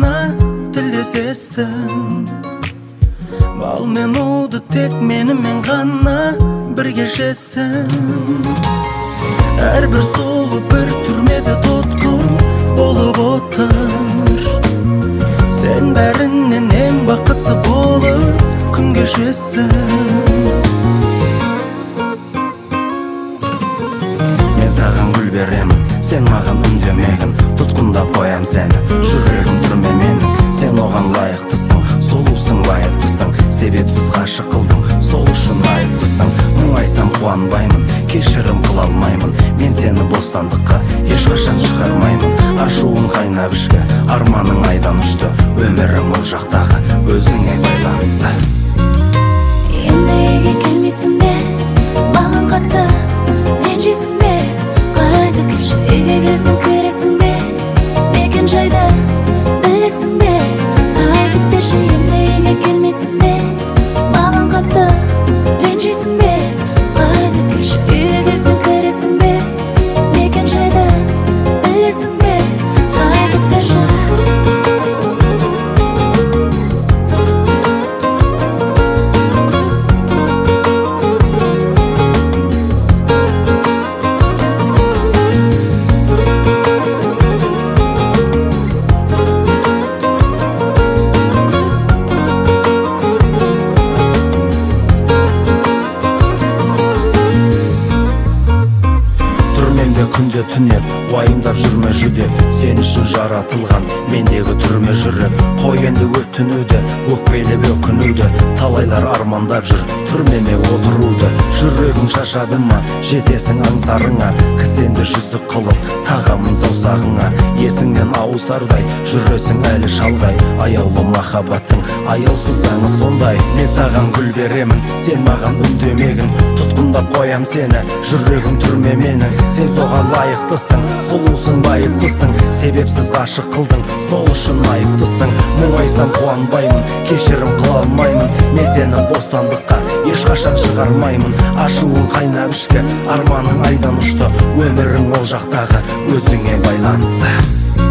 ғана тілдесесің. Бал мен уды тек менімен ғана бірге жесің. Әрбір сұлу бір түрмеде тұтқын болып отыр. Сен бәрінен ең бақытты болып күн кешесің. Мен саған гүл беремін, сен маған үндемегін. Тұтқындап қоям сені, жүрегім түрме менің. Сен оған лайықтысың, сұлусың, байыптысың. Себепсіз ғашық қылдың, сол үшін айыптысың. Мұңайсам қуанбаймын, кешірім қыла алмаймын. Мен сені бостандыққа ешқашан шығармаймын. Ашуың қайнап ішкі, арманың айдан ұшты. Өмірің ол жақтағы өзіңе байланысты. Енді үйге келмейсің бе, маған қатты ренжисің бе? Қайта келші, үйге келсең көресің бе? Мекен жайды білесің бе? Айтып берші, енді үйге келмейсің бе, маған қатты ренжисің бе? Қайта келші, үйге келсең көресің бе? Мекен жайды білесің бе? Айтып берші. Күнде түнеп, уайымдап жүрме жүдеп. Сен үшін жаратылған мендегі түрме жүріп. Қой енді өтінуді, өкпелеп өкінуді. Талайлар армандап жүр түрмеме отыруды. Жүрегің шашады ма, жетесің аңсарыңа. Кісенді жүзік қылып, тағамын саусағыңа. Есіңнен ауысардай, жүресің әлі шалғай. Аяулы махаббаттың аяусыз аңы сондай. Мен саған гүл беремін, сен маған үндемегін. Тұтқындап қоям сені, жүрегім түрме менің. Сен соған лайықтысың, сұлусың, байыптысың. Себепсіз ғашық қылдың, сол үшін айыптысың. Мұңайсам қуанбаймын, кешірім қыла алмаймын. Мен сені бостандыққа ешқашан шығармаймын. Ашуың қайнап ішкі, арманың айдан ұшты. Өмірің ол жақтағы өзіңе байланысты.